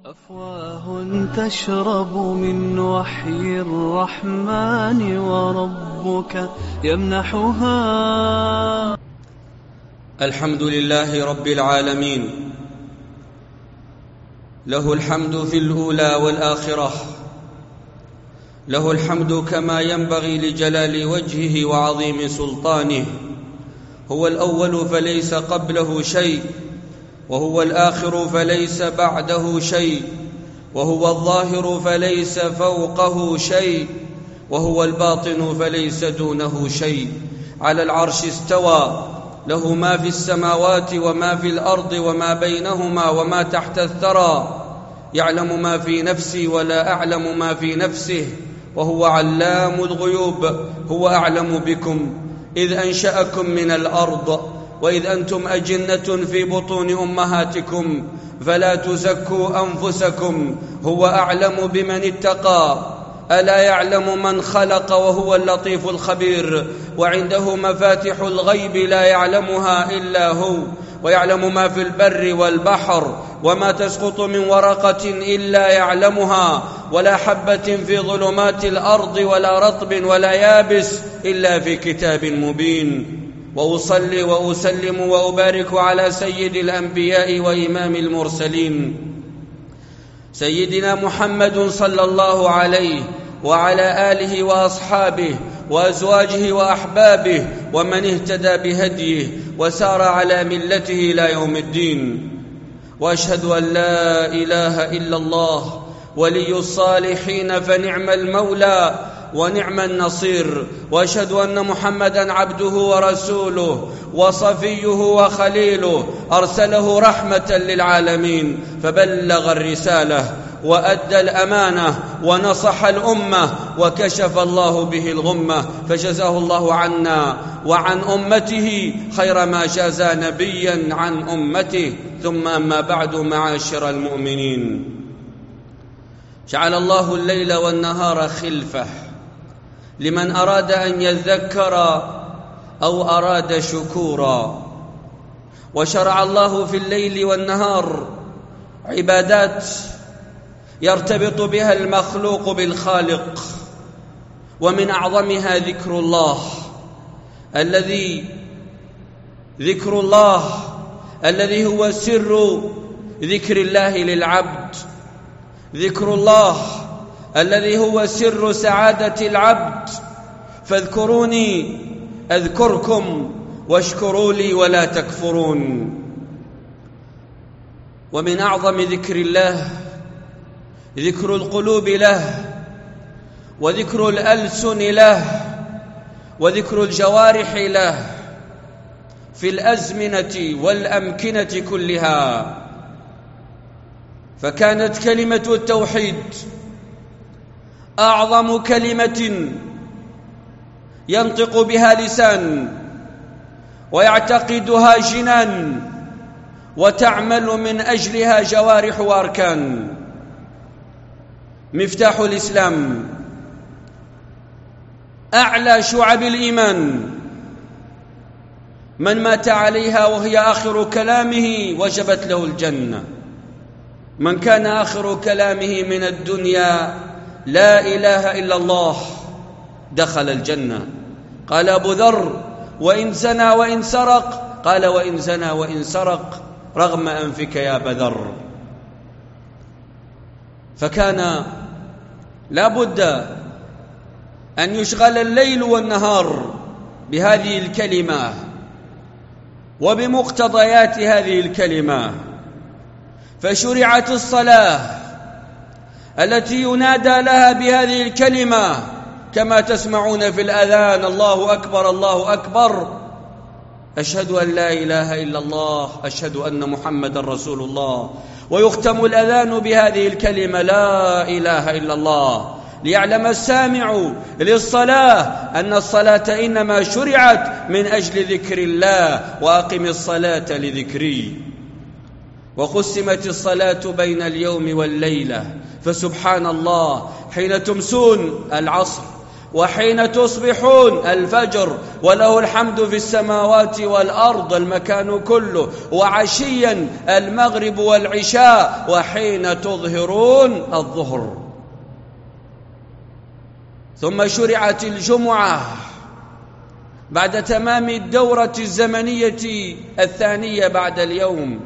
أفواه تشرب من وحي الرحمن وربك يمنحها. الحمد لله رب العالمين، له الحمد في الأولى والآخرة، له الحمد كما ينبغي لجلال وجهه وعظيم سلطانه. هو الأول فليس قبله شيء، وهو الآخر فليس بعده شيء، وهو الظاهر فليس فوقه شيء، وهو الباطن فليس دونه شيء. على العرش استوى، له ما في السماوات وما في الأرض وما بينهما وما تحت الثرى. يعلم ما في نفسي ولا أعلم ما في نفسه، وهو علام الغيوب. هو أعلم بكم إذ أنشأكم من الأرض وإذ أنتم أجنة في بطون أمهاتكم، فلا تزكوا أنفسكم، هو أعلم بمن اتقى. ألا يعلم من خلق وهو اللطيف الخبير. وعنده مفاتح الغيب لا يعلمها إلا هو، ويعلم ما في البر والبحر، وما تسقط من ورقة إلا يعلمها، ولا حبة في ظلمات الأرض ولا رطب ولا يابس إلا في كتاب مبين. وأصلي وأسلم وأبارك على سيد الأنبياء وإمام المرسلين، سيدنا محمد صلى الله عليه وعلى آله وأصحابه وأزواجه وأحبابه ومن اهتدى بهديه وسار على ملته إلى يوم الدين. وأشهد أن لا إله إلا الله ولي الصالحين فنعم المولى ونعم النصير. وأشهد أن محمدًا عبده ورسوله وصفيه وخليله، أرسله رحمة للعالمين، فبلغ الرسالة وأدى الأمانة ونصح الأمة، وكشف الله به الغمة، فجزاه الله عنا وعن أمته خير ما جازى نبيا عن أمته. ثم أما بعد، معاشر المؤمنين، جعل الله الليل والنهار خلفة لمن أراد أن يذكر أو أراد شكورا. وشرع الله في الليل والنهار عبادات يرتبط بها المخلوق بالخالق، ومن أعظمها ذكر الله الذي هو سر ذكر الله للعبد، ذكر الله الذي هو سر سعادة العبد. فاذكروني أذكركم واشكروا لي ولا تكفرون. ومن أعظم ذكر الله ذكر القلوب له، وذكر الألسن له، وذكر الجوارح له في الأزمنة والأمكنة كلها. فكانت كلمة التوحيد أعظم كلمة ينطق بها لسان ويعتقدها جنان وتعمل من أجلها جوارح وأركان. مفتاح الإسلام، أعلى شعب الإيمان، من مات عليها وهي آخر كلامه وجبت له الجنة. من كان آخر كلامه من الدنيا لا إله إلا الله دخل الجنة. قال أبو ذر: وإن زنى وإن سرق، قال: وإن زنى وإن سرق رغم أنفك يا أبا ذر. فكان لا بد أن يشغل الليل والنهار بهذه الكلمة وبمقتضيات هذه الكلمة. فشرعت الصلاة التي ينادى لها بهذه الكلمة، كما تسمعون في الأذان: الله أكبر الله أكبر، أشهد أن لا إله إلا الله، أشهد أن محمد رسول الله. ويختم الأذان بهذه الكلمة: لا إله إلا الله، ليعلم السامع للصلاة أن الصلاة إنما شرعت من أجل ذكر الله، وأقم الصلاة لذكري. وقسمت الصلاة بين اليوم والليلة، فسبحان الله، حين تمسون العصر، وحين تصبحون الفجر، وله الحمد في السماوات والأرض المكان كله، وعشيا المغرب والعشاء، وحين تظهرون الظهر. ثم شرعت الجمعة بعد تمام الدورة الزمنية الثانية بعد اليوم.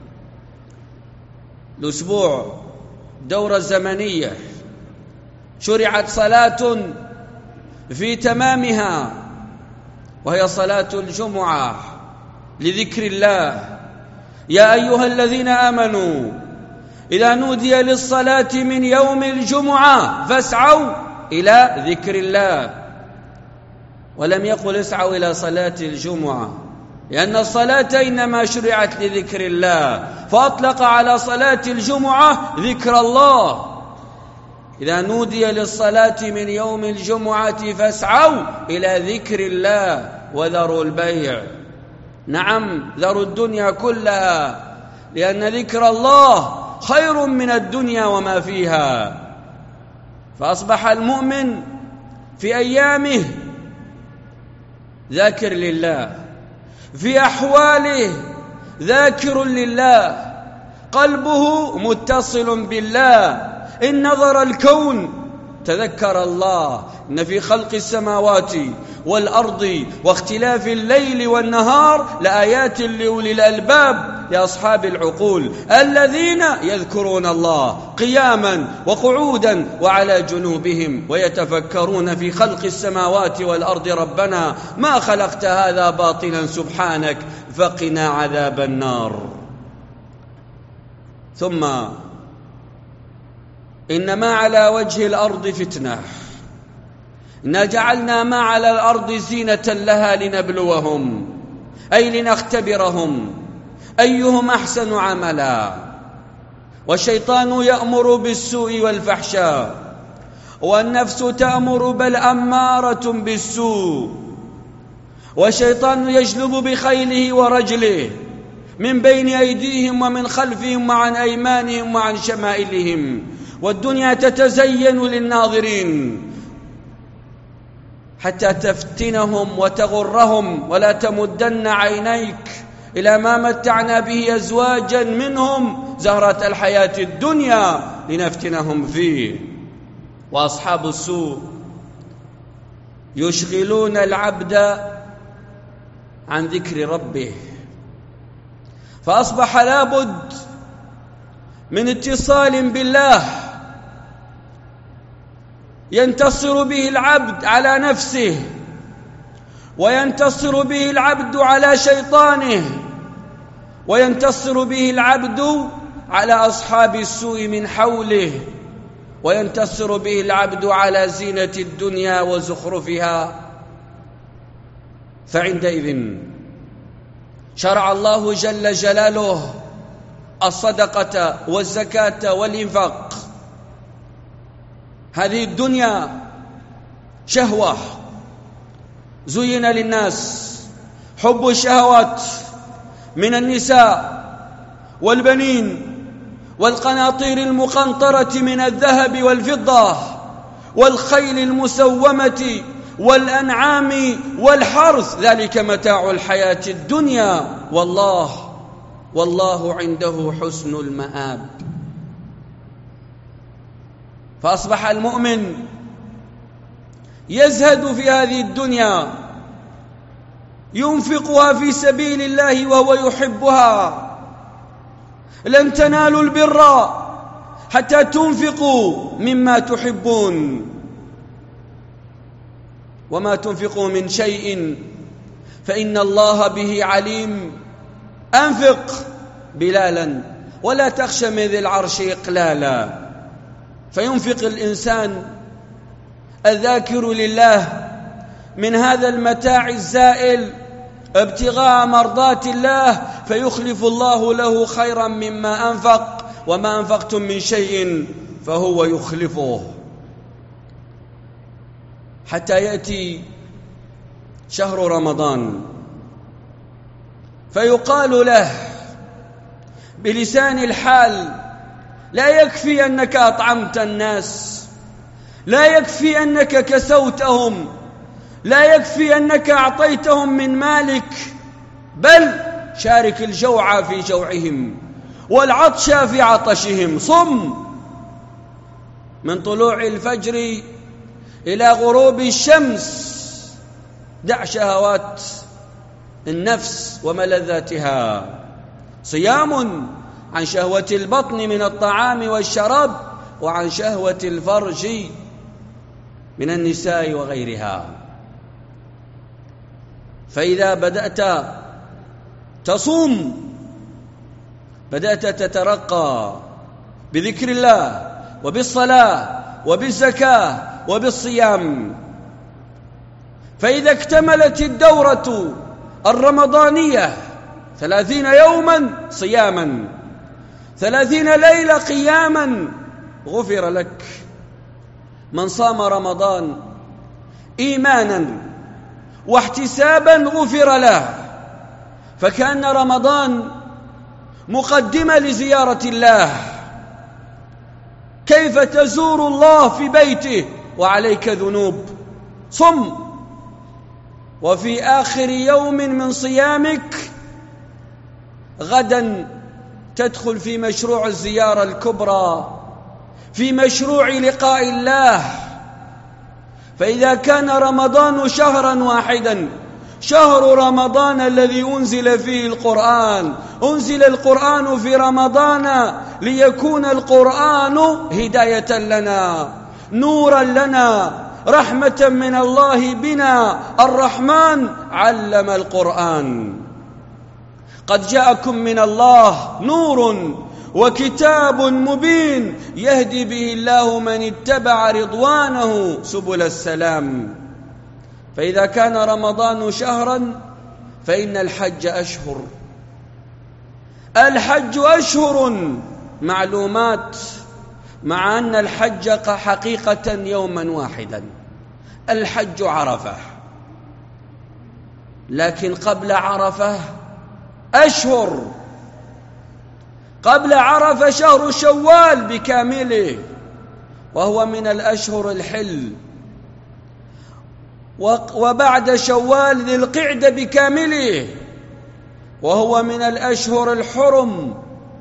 الأسبوع دورة زمنية، شرعت صلاة في تمامها وهي صلاة الجمعة لذكر الله. يا أيها الذين آمنوا إذا نودي للصلاة من يوم الجمعة فاسعوا إلى ذكر الله، ولم يقل اسعوا إلى صلاة الجمعة، لأن الصلاة إنما شرعت لذكر الله، فأطلق على صلاة الجمعة ذكر الله. إذا نودي للصلاة من يوم الجمعة فاسعوا إلى ذكر الله وذروا البيع. نعم، ذروا الدنيا كلها، لأن ذكر الله خير من الدنيا وما فيها. فأصبح المؤمن في أيامه ذاكر لله، في أحواله ذاكر لله، قلبه متصل بالله. إن نظر الكون تذكر الله. إن في خلق السماوات والأرض واختلاف الليل والنهار لآيات لأولي الألباب لأصحاب العقول الذين يذكرون الله قياما وقعودا وعلى جنوبهم ويتفكرون في خلق السماوات والأرض ربنا ما خلقت هذا باطلا سبحانك فقنا عذاب النار. ثم إن ما على وجه الأرض فتنة، إنا جعلنا ما على الأرض زينة لها لنبلوهم، أي لنختبرهم أيهم أحسن عملا. والشيطان يأمر بالسوء والفحشاء، والنفس تأمر بل أمارة بالسوء. والشيطان يجلب بخيله ورجله من بين أيديهم ومن خلفهم وعن أيمانهم وعن شمائلهم، والدنيا تتزين للناظرين حتى تفتنهم وتغرهم. ولا تمدن عينيك إلى ما متعنا به أزواجا منهم زهرة الحياة الدنيا لنفتنهم فيه. وأصحاب السوء يشغلون العبد عن ذكر ربه، فأصبح لابد من اتصال بالله ينتصر به العبد على نفسه، وينتصر به العبد على شيطانه، وينتصر به العبد على أصحاب السوء من حوله، وينتصر به العبد على زينة الدنيا وزخرفها. فعندئذ شرع الله جل جلاله الصدقة والزكاة والإنفاق. هذه الدنيا شهوة، زين للناس حب الشهوات من النساء والبنين والقناطير المقنطرة من الذهب والفضة والخيل المسومة والأنعام والحرث، ذلك متاع الحياة الدنيا، والله عنده حسن المآب. فأصبح المؤمن يزهد في هذه الدنيا، ينفقها في سبيل الله وهو يحبها. لن تنالوا البر حتى تنفقوا مما تحبون، وما تنفقوا من شيء فإن الله به عليم. أنفق بلالا ولا تخش من ذي العرش إقلالا. فينفق الإنسان الذاكر لله من هذا المتاع الزائل ابتغاء مرضات الله، فيخلف الله له خيرا مما أنفق، وما أنفقتم من شيء فهو يخلفه. حتى يأتي شهر رمضان فيقال له بلسان الحال: لا يكفي أنك أطعمت الناس، لا يكفي أنك كسوتهم، لا يكفي أنك أعطيتهم من مالك، بل شارك الجوع في جوعهم والعطش في عطشهم. صم من طلوع الفجر إلى غروب الشمس، دع شهوات النفس وملذاتها. صيام عن شهوة البطن من الطعام والشراب، وعن شهوة الفرج من النساء وغيرها. فإذا بدأت تصوم بدأت تترقى بذكر الله وبالصلاة وبالزكاة وبالصيام. فإذا اكتملت الدورة الرمضانية 30 يوما صياما 30 ليلة قياما غفر لك. من صام رمضان إيمانا واحتسابا غفر له، فكأن رمضان مقدمة لزيارة الله. كيف تزور الله في بيته وعليك ذنوب؟ صم، وفي آخر يوم من صيامك غدا تدخل في مشروع الزيارة الكبرى، في مشروع لقاء الله. فإذا كان رمضان شهرا واحدا، شهر رمضان الذي أنزل فيه القرآن، أنزل القرآن في رمضان ليكون القرآن هداية لنا، نورا لنا، رحمة من الله بنا. الرحمن علم القرآن. قد جاءكم من الله نور وكتاب مبين يهدي به الله من اتبع رضوانه سبل السلام. فإذا كان رمضان شهرا فإن الحج أشهر. الحج أشهر معلومات، مع أن الحج حقيقة يوما واحدا. الحج عرفة، لكن قبل عرفة أشهر. قبل عرفة شهر شوال بكامله، وهو من الأشهر الحل، وبعد شوال ذي القعدة بكامله، وهو من الأشهر الحرم،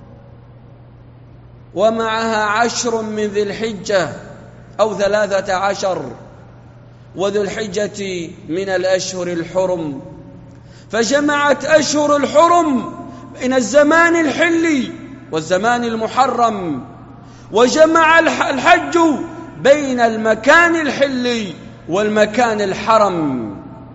ومعها 10 من ذي الحجة أو 13، وذو الحجة من الأشهر الحرم. فجمعت أشهر الحرم بين الزمان الحلي والزمان المحرم، وجمع الحج بين المكان الحلي والمكان الحرم.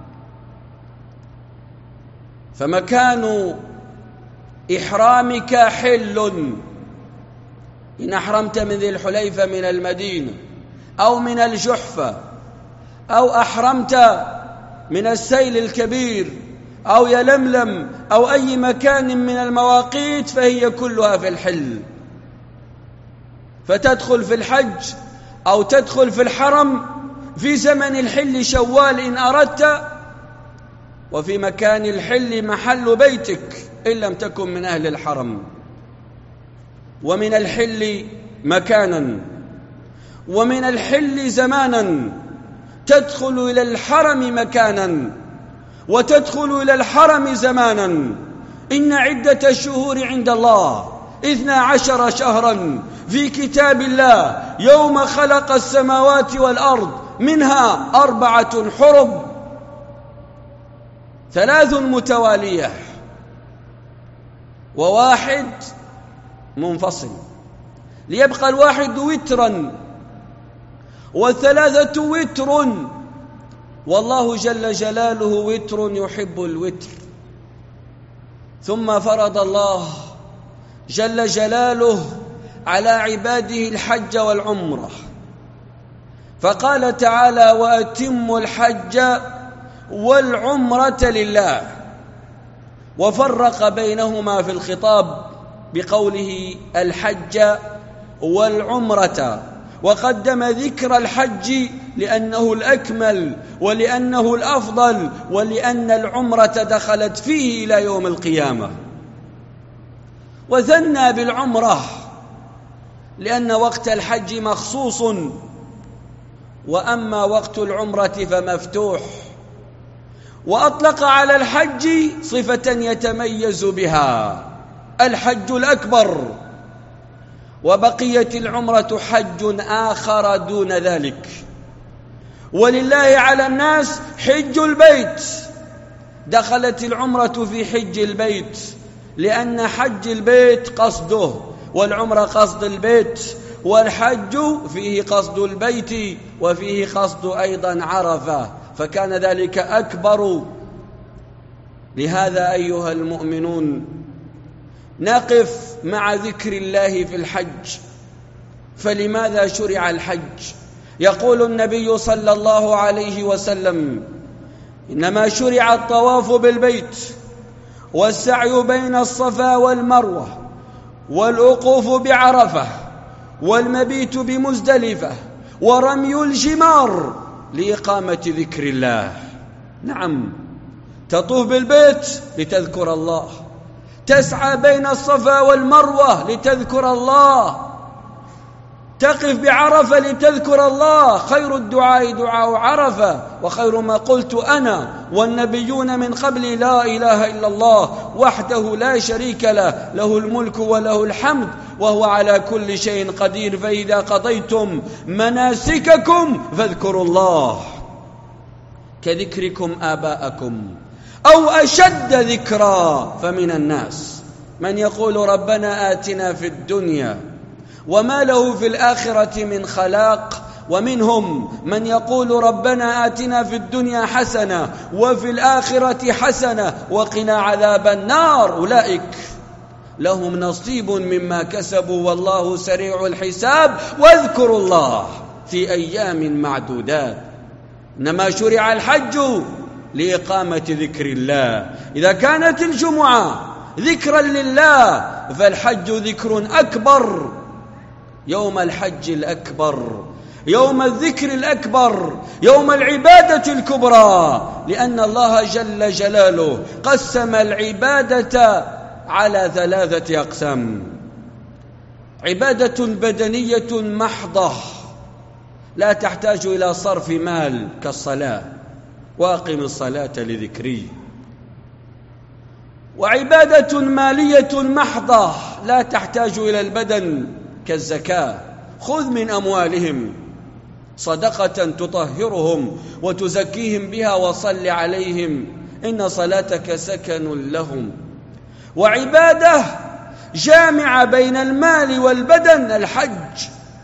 فمكان إحرامك حل إن أحرمت من ذي الحليفة من المدينة أو من الجحفة، أو أحرمت من السيل الكبير أو يلملم أو أي مكان من المواقيت، فهي كلها في الحل. فتدخل في الحج أو تدخل في الحرم في زمن الحل شوال إن أردت، وفي مكان الحل محل بيتك إن لم تكن من أهل الحرم. ومن الحل مكانا ومن الحل زمانا، تدخل إلى الحرم مكانا وتدخل إلى الحرم زمانا. إن عدة الشهور عند الله 12 شهرا في كتاب الله يوم خلق السماوات والأرض، منها 4 حرم، 3 متوالية و1 منفصل، ليبقى الواحد وترا والثلاثة وتر، والله جل جلاله وتر يحب الوتر. ثم فرض الله جل جلاله على عباده الحج والعمرة، فقال تعالى: وأتموا الحج والعمرة لله، وفرق بينهما في الخطاب بقوله الحج والعمرة، وقدم ذكر الحج لأنه الأكمل ولأنه الأفضل، ولأن العمرة دخلت فيه إلى يوم القيامة. وثنى بالعمرة لأن وقت الحج مخصوص، وأما وقت العمرة فمفتوح. وأطلق على الحج صفة يتميز بها، الحج الأكبر، وبقيت العمرة حج آخر دون ذلك. ولله على الناس حج البيت، دخلت العمرة في حج البيت لأن حج البيت قصده، والعمرة قصد البيت، والحج فيه قصد البيت وفيه قصد أيضا عرفة، فكان ذلك أكبر. لهذا أيها المؤمنون نقف مع ذكر الله في الحج. فلماذا شرع الحج؟ يقول النبي صلى الله عليه وسلم: إنما شرع الطواف بالبيت والسعي بين الصفا والمروة والوقوف بعرفة والمبيت بمزدلفة ورمي الجمار لإقامة ذكر الله. نعم، تطوف بالبيت لتذكر الله، تسعى بين الصفا والمروة لتذكر الله، تقف بعرفة لتذكر الله. خير الدعاء دعاء عرفة، وخير ما قلت أنا والنبيون من قبلي: لا إله إلا الله وحده لا شريك له، له الملك وله الحمد وهو على كل شيء قدير. فإذا قضيتم مناسككم فاذكروا الله كذكركم آباءكم أو أشد ذكرا. فمن الناس من يقول ربنا آتنا في الدنيا وما له في الآخرة من خلاق، ومنهم من يقول ربنا آتنا في الدنيا حسنة وفي الآخرة حسنة وقنا عذاب النار. أولئك لهم نصيب مما كسبوا والله سريع الحساب. واذكروا الله في أيام معدودات. إنما شرع الحج لإقامة ذكر الله. إذا كانت الجمعة ذكرا لله فالحج ذكر أكبر، يوم الحج الأكبر، يوم الذكر الأكبر، يوم العبادة الكبرى، لأن الله جل جلاله قسم العبادة على 3 أقسام: عبادة بدنية محضة لا تحتاج إلى صرف مال كالصلاة، وأقم الصلاة لذكري، وعبادة مالية محضة لا تحتاج إلى البدن كالزكاة، خذ من أموالهم صدقة تطهرهم وتزكيهم بها وصل عليهم إن صلاتك سكن لهم. وعبادة جامعة بين المال والبدن الحج.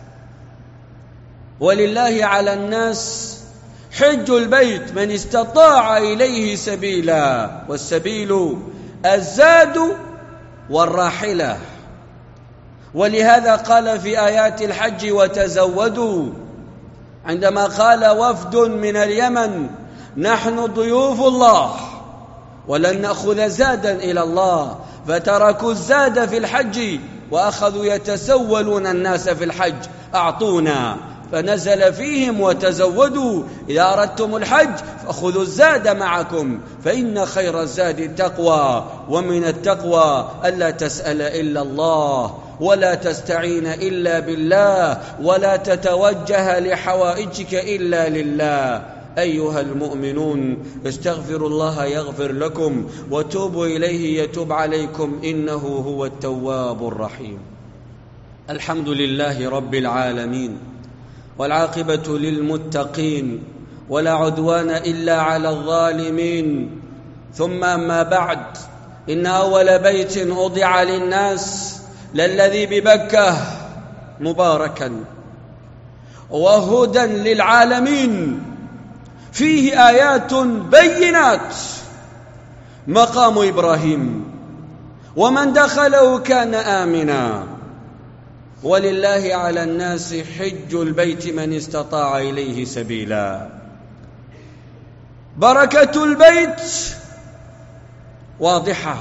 ولله على الناس حج البيت من استطاع إليه سبيلا، والسبيل الزاد والراحلة. ولهذا قال في آيات الحج: وتزودوا، عندما قال وفد من اليمن: نحن ضيوف الله ولن نأخذ زادا إلى الله، فتركوا الزاد في الحج وأخذوا يتسولون الناس في الحج: أعطونا. فنزل فيهم: وتزودوا إذا أردتم الحج فخذوا الزاد معكم فإن خير الزاد التقوى، ومن التقوى ألا تسأل إلا الله ولا تستعين إلا بالله ولا تتوجه لحوائجك إلا لله. أيها المؤمنون استغفروا الله يغفر لكم وتوبوا إليه يتوب عليكم إنه هو التواب الرحيم. الحمد لله رب العالمين، والعاقبة للمتقين، ولا عدوان إلا على الظالمين. ثم أما بعد، إن أول بيت وضع للناس للذي ببكة مباركا وهدى للعالمين، فيه آيات بينات، مقام إبراهيم ومن دخله كان آمنا. ولله على الناس حج البيت من استطاع إليه سبيلا. بركة البيت واضحة،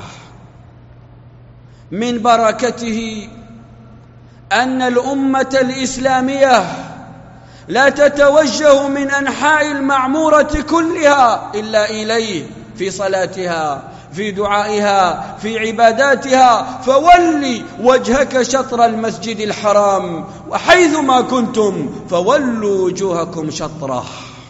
من بركته أن الأمة الإسلامية لا تتوجه من أنحاء المعمورة كلها إلا إليه في صلاتها، في دعائها في عباداتها: فول وجهك شطر المسجد الحرام وحيثما كنتم فولوا وجوهكم شطره.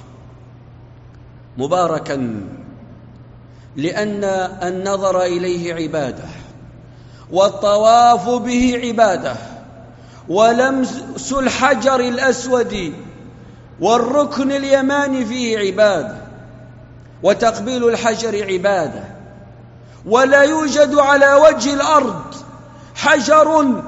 مباركا لأن النظر إليه عبادة، والطواف به عبادة، ولمس الحجر الأسود والركن اليماني فيه عبادة، وتقبيل الحجر عبادة. ولا يوجد على وجه الأرض حجر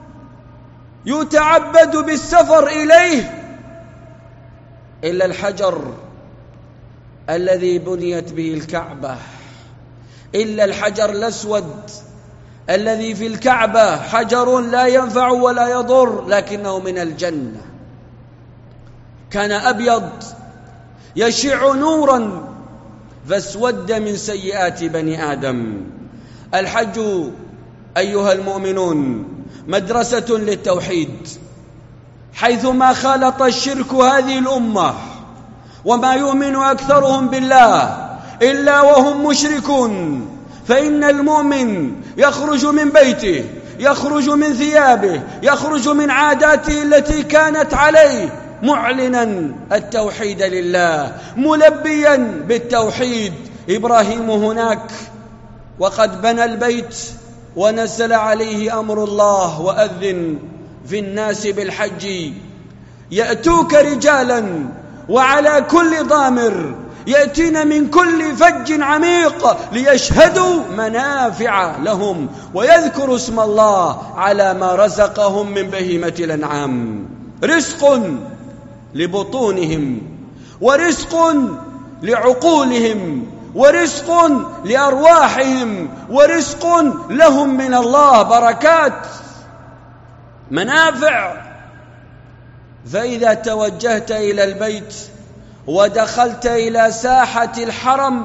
يتعبد بالسفر إليه إلا الحجر الذي بنيت به الكعبة، إلا الحجر الأسود الذي في الكعبة، حجر لا ينفع ولا يضر لكنه من الجنة، كان أبيض يشع نورا فاسود من سيئات بني آدم. الحج أيها المؤمنون مدرسة للتوحيد، حيثما خالط الشرك هذه الأمة وما يؤمن أكثرهم بالله إلا وهم مشركون، فإن المؤمن يخرج من بيته، يخرج من ثيابه، يخرج من عاداته التي كانت عليه، معلنا التوحيد لله، ملبيا بالتوحيد. إبراهيم هناك وقد بنى البيت ونزل عليه أمر الله: وأذن في الناس بالحج يأتوك رجالا وعلى كل ضامر يأتين من كل فج عميق ليشهدوا منافع لهم ويذكروا اسم الله على ما رزقهم من بهيمة الأنعام، رزق لبطونهم ورزق لعقولهم ورزق لأرواحهم ورزق لهم من الله، بركات منافع. فإذا توجهت إلى البيت ودخلت إلى ساحة الحرم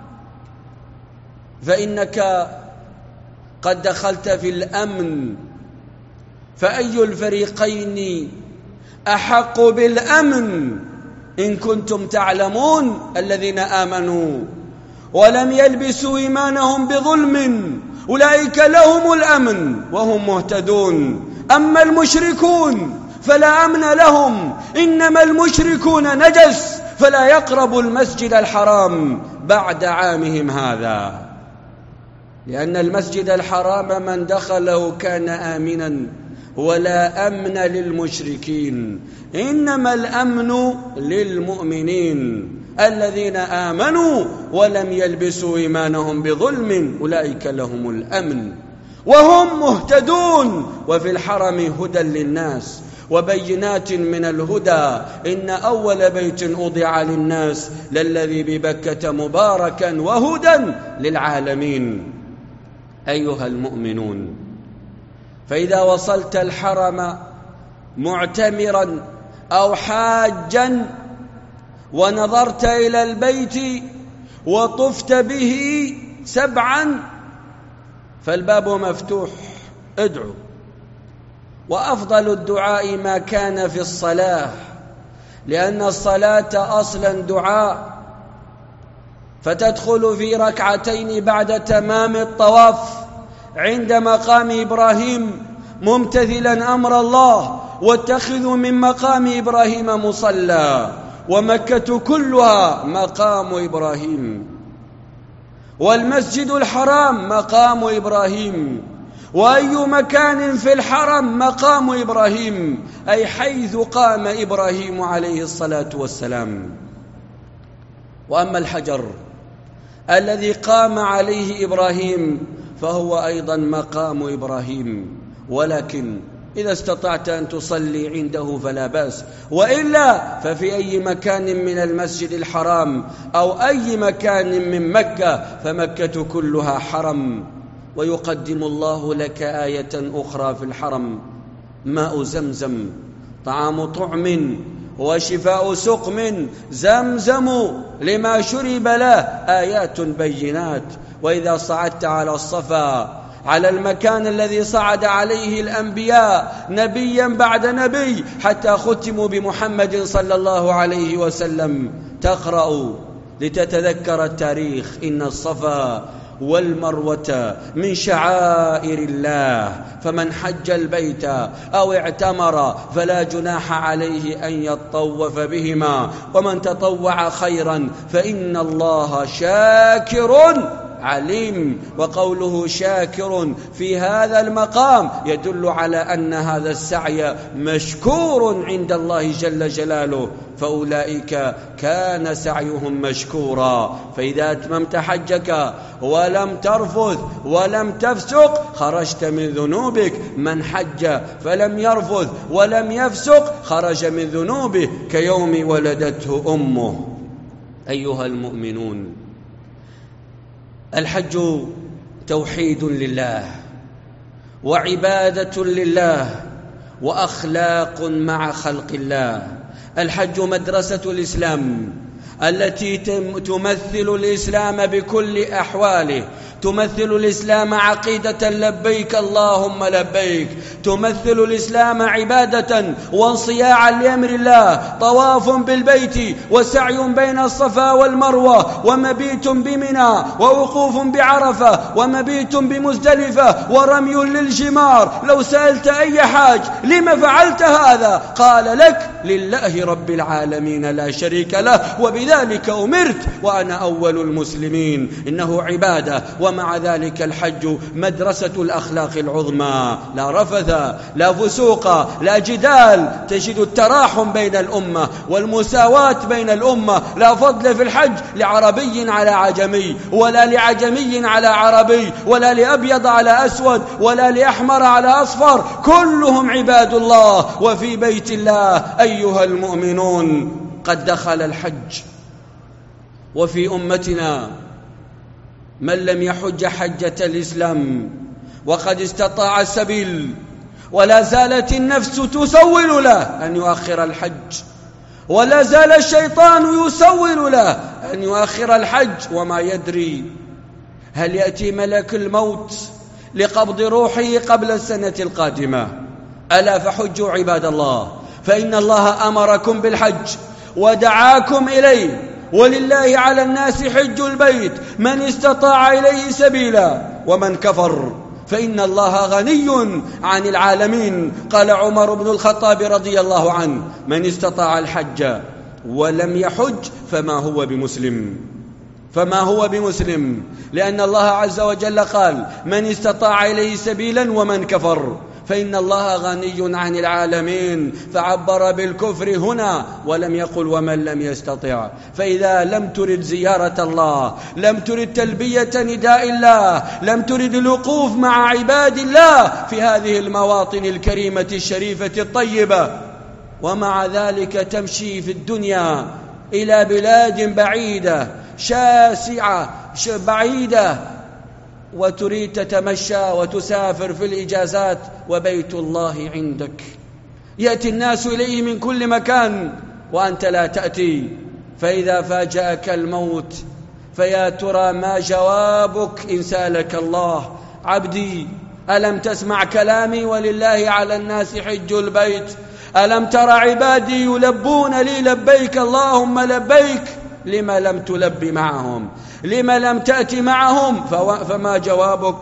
فإنك قد دخلت في الأمن، فأي الفريقين أحق بالأمن إن كنتم تعلمون؟ الذين آمنوا ولم يلبسوا إيمانهم بظلم أولئك لهم الأمن وهم مهتدون. أما المشركون فلا أمن لهم، إنما المشركون نجس فلا يقربوا المسجد الحرام بعد عامهم هذا، لأن المسجد الحرام من دخله كان آمنا، ولا أمن للمشركين، إنما الأمن للمؤمنين الذين آمنوا ولم يلبسوا إيمانهم بظلم أولئك لهم الأمن وهم مهتدون. وفي الحرم هدى للناس وبينات من الهدى، إن أول بيت أوضع للناس للذي ببكة مباركا وهدى للعالمين. أيها المؤمنون، فإذا وصلت الحرم معتمرا أو حاجا ونظرت إلى البيت وطفت به 7 فالباب مفتوح، ادعو. وأفضل الدعاء ما كان في الصلاة، لأن الصلاة أصلا دعاء، فتدخل في ركعتين بعد تمام الطواف عند مقام إبراهيم ممتثلا أمر الله: واتخذوا من مقام إبراهيم مصلى. ومكة كلها مقام إبراهيم، والمسجد الحرام مقام إبراهيم، وأي مكان في الحرم مقام إبراهيم، أي حيث قام إبراهيم عليه الصلاة والسلام. وأما الحجر الذي قام عليه إبراهيم فهو أيضا مقام إبراهيم، ولكن إذا استطعت أن تصلي عنده فلا بأس، وإلا ففي أي مكان من المسجد الحرام أو أي مكان من مكة، فمكة كلها حرم. ويقدم الله لك آية أخرى في الحرم: ماء زمزم طعام طعم وشفاء سقم، زمزم لما شرب له، آيات بينات. وإذا صعدت على الصفا، على المكان الذي صعد عليه الأنبياء نبيا بعد نبي حتى ختموا بمحمد صلى الله عليه وسلم، تقرأ لتتذكر التاريخ: إن الصفا والمروة من شعائر الله، فمن حج البيت أو اعتمر فلا جناح عليه أن يطوف بهما، ومن تطوع خيرا فإن الله شاكر عليم. وقوله شاكر في هذا المقام يدل على أن هذا السعي مشكور عند الله جل جلاله، فأولئك كان سعيهم مشكورا. فإذا أتممت حجك ولم ترفث ولم تفسق خرجت من ذنوبك. من حج فلم يرفث ولم يفسق خرج من ذنوبه كيوم ولدته أمه. أيها المؤمنون، الحج توحيد لله وعبادة لله وأخلاق مع خلق الله. الحج مدرسة الإسلام التي تمثل الإسلام بكل أحواله، تمثل الإسلام عقيدة لبيك اللهم لبيك، تمثل الإسلام عبادة وانصياعا لأمر الله، طواف بالبيت وسعي بين الصفا والمروة ومبيت بمنى ووقوف بعرفة ومبيت بمزدلفة ورمي للجمار. لو سألت أي حاج لما فعلت هذا قال لك لله رب العالمين لا شريك له وبذلك أمرت وأنا أول المسلمين. إنه عبادة، ومع ذلك الحج مدرسة الأخلاق العظمى، لا رفث لا فسوق لا جدال، تجد التراحم بين الأمة والمساواة بين الأمة، لا فضل في الحج لعربي على عجمي ولا لعجمي على عربي ولا لأبيض على أسود ولا لأحمر على أصفر، كلهم عباد الله وفي بيت الله. أيها المؤمنون، قد دخل الحج وفي أمتنا من لم يحج حجة الإسلام وقد استطاع السبيل، ولا زالت النفس تسول له أن يؤخر الحج، ولا زال الشيطان يسول له أن يؤخر الحج، وما يدري هل يأتي ملك الموت لقبض روحه قبل السنة القادمة. ألا فحجوا عباد الله، فإن الله أمركم بالحج ودعاكم إليه، ولله على الناس حج البيت من استطاع إليه سبيلا، ومن كفر فإن الله غني عن العالمين. قال عمر بن الخطاب رضي الله عنه: من استطاع الحج ولم يحج فما هو بمسلم، لأن الله عز وجل قال: من استطاع إليه سبيلا، ومن كفر فإن الله غني عن العالمين، فعبر بالكفر هنا ولم يقل ومن لم يستطع. فإذا لم ترد زيارة الله، لم ترد تلبية نداء الله، لم ترد الوقوف مع عباد الله في هذه المواطن الكريمة الشريفة الطيبة، ومع ذلك تمشي في الدنيا إلى بلاد بعيدة شاسعة بعيدة، وتريد تتمشى وتسافر في الإجازات وبيت الله عندك، يأتي الناس إليه من كل مكان وأنت لا تأتي. فإذا فاجأك الموت فيا ترى ما جوابك إن سألك الله: عبدي ألم تسمع كلامي ولله على الناس حج البيت؟ ألم ترى عبادي يلبون لي لبيك اللهم لبيك؟ لما لم تلب معهم؟ لما لم تأتي معهم؟ فما جوابك؟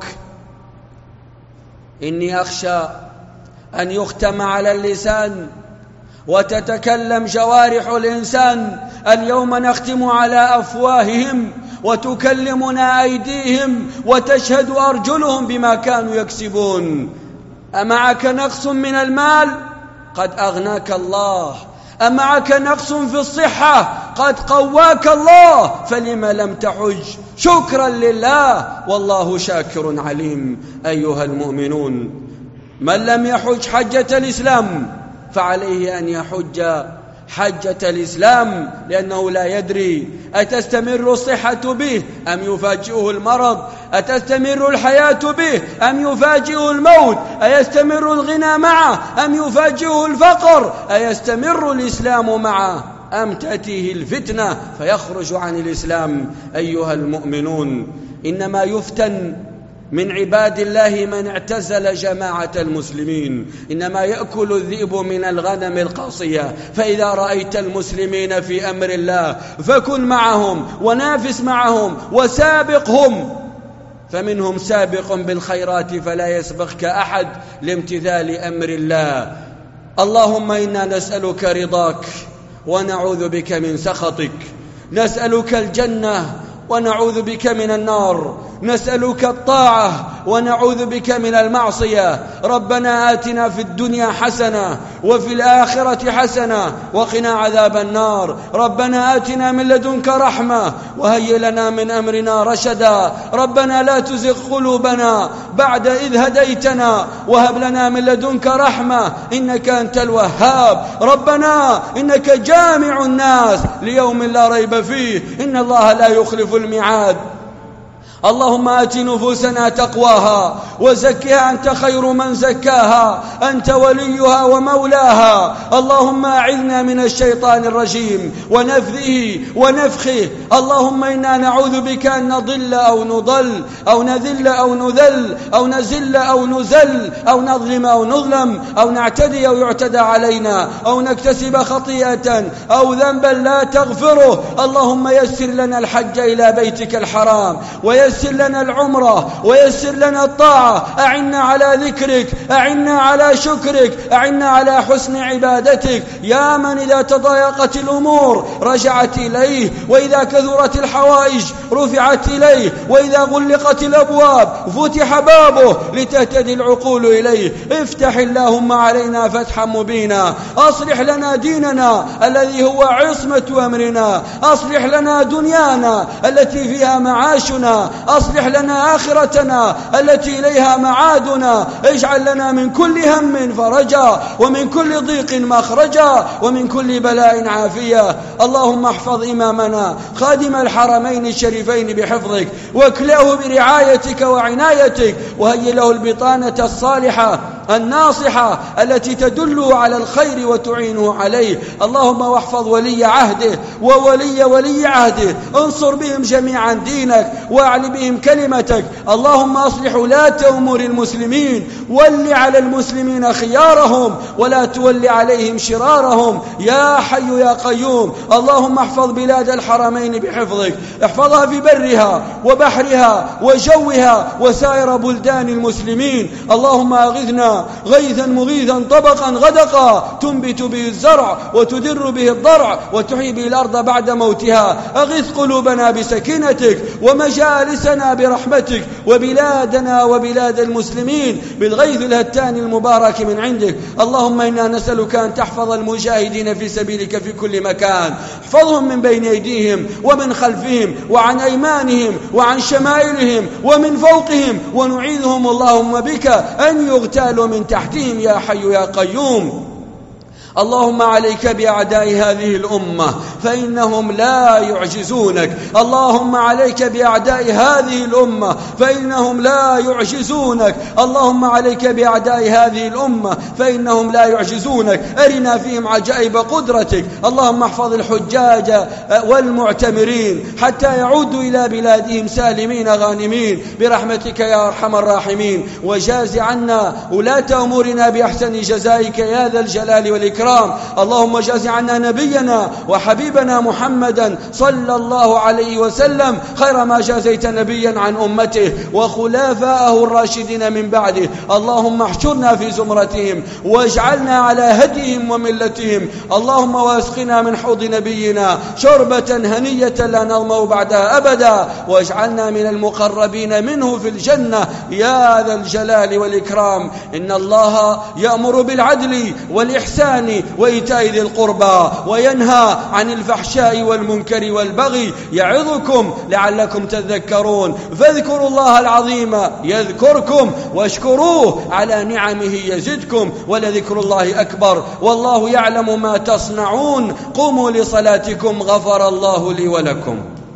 إني أخشى أن يختم على اللسان وتتكلم جوارح الإنسان. اليوم نختم على أفواههم وتكلمنا أيديهم وتشهد أرجلهم بما كانوا يكسبون. أمعك نقص من المال؟ قد أغناك الله. أمعك نقص في الصحة؟ قد قواك الله، فلم لم تحج؟ شكرا لله والله شاكر عليم. أيها المؤمنون، من لم يحج حجة الإسلام فعليه أن يحج حجة الإسلام، لأنه لا يدري أتستمر الصحة به أم يفاجئه المرض، أتستمر الحياة به أم يفاجئه الموت، أيستمر الغنى معه أم يفاجئه الفقر، أيستمر الإسلام معه أم تأتيه الفتنة فيخرج عن الإسلام. أيها المؤمنون، إنما يفتن من عباد الله من اعتزل جماعة المسلمين، إنما يأكل الذئب من الغنم القاصية. فإذا رأيت المسلمين في أمر الله فكن معهم ونافس معهم وسابقهم فمنهم سابق بالخيرات فلا يسبقك أحد لامتثال أمر الله. اللهم إنا نسألك رضاك ونعوذ بك من سخطك، نسألك الجنة ونعوذ بك من النار، نسألك الطاعة ونعوذ بك من المعصية. ربنا آتنا في الدنيا حسنة وفي الآخرة حسنة وقنا عذاب النار. ربنا آتنا من لدنك رحمة وهيئ لنا من أمرنا رشدا. ربنا لا تزغ قلوبنا بعد إذ هديتنا وهب لنا من لدنك رحمة إنك أنت الوهاب. ربنا إنك جامع الناس ليوم لا ريب فيه، إن الله لا يخلف الميعاد. اللهم آت نفوسنا تقواها وزكها أنت خير من زكاها، أنت وليها ومولاها. اللهم أعذنا من الشيطان الرجيم ونفذه ونفخه. اللهم إنا نعوذ بك أن نضل أو نضل أو نذل أو نذل أو نزل أو نزل أو نظلم أو نظلم أو نعتدي أو يعتدى علينا أو نكتسب خطيئة أو ذنبا لا تغفره. اللهم يسر لنا الحج إلى بيتك الحرام، ويسر لنا العمرة، ويسر لنا الطاعة. أعنا على ذكرك، أعنا على شكرك، أعنا على حسن عبادتك. يا من إذا تضايقت الأمور رجعت إليه، وإذا كثرت الحوائج رفعت إليه، وإذا غلقت الأبواب فتح بابه لتهتدي العقول إليه. افتح اللهم علينا فتحا مبينا. أصلح لنا ديننا الذي هو عصمة أمرنا، أصلح لنا دنيانا التي فيها معاشنا، أصلح لنا آخرتنا التي إليها معادنا. اجعل لنا من كل هم فرجا، ومن كل ضيق مخرجا، ومن كل بلاء عافية. اللهم احفظ إمامنا خادم الحرمين الشريفين بحفظك، واكلأه برعايتك وعنايتك، وهيئ له البطانة الصالحة الناصحة التي تدله على الخير وتعينه عليه. اللهم واحفظ ولي عهده وولي عهده، انصر بهم جميعا دينك واعل بهم كلمتك. اللهم أصلح ولاة أمور المسلمين، ول على المسلمين خيارهم ولا تول عليهم شرارهم يا حي يا قيوم. اللهم احفظ بلاد الحرمين بحفظك، احفظها في برها وبحرها وجوها وسائر بلدان المسلمين. اللهم أغثنا غيثا مغيثا طبقا غدقا تنبت به الزرع وتدر به الضرع وتحيي به الأرض بعد موتها. أغث قلوبنا بسكينتك ومجالسنا برحمتك، وبلادنا وبلاد المسلمين بالغيث الهتان المبارك من عندك. اللهم إنا نسألك أن تحفظ المجاهدين في سبيلك في كل مكان، احفظهم من بين أيديهم ومن خلفهم وعن أيمانهم وعن شمائلهم ومن فوقهم، ونعيذهم اللهم بك أن يغتالوا من تحتهم يا حي يا قيوم. اللهم عليك بأعداء هذه الأمة فإنهم لا يعجزونك. اللهم عليك بأعداء هذه الأمة فإنهم لا يعجزونك. اللهم عليك بأعداء هذه الأمة فإنهم لا يعجزونك. أرنا فيهم عجائب قدرتك. اللهم احفظ الحجاج والمعتمرين حتى يعودوا إلى بلادهم سالمين غانمين برحمتك يا أرحم الراحمين. وجاز عنا ولاة أمورنا بأحسن جزائك يا ذا الجلال والإكرام. اللهم جاز عنا نبينا وحبيبنا محمدا صلى الله عليه وسلم خير ما جازيت نبيا عن أمته وخلافائه الراشدين من بعده. اللهم احشرنا في زمرتهم واجعلنا على هديهم وملتهم. اللهم واسقنا من حوض نبينا شربة هنية لا نظمأ بعدها أبدا، واجعلنا من المقربين منه في الجنة يا ذا الجلال والإكرام. إن الله يأمر بالعدل والإحسان وإيتاء ذي القربى وينهى عن الفحشاء والمنكر والبغي يعظكم لعلكم تذكرون. فاذكروا الله العظيم يذكركم واشكروه على نعمه يزدكم ولذكر الله أكبر والله يعلم ما تصنعون. قوموا لصلاتكم غفر الله لي ولكم.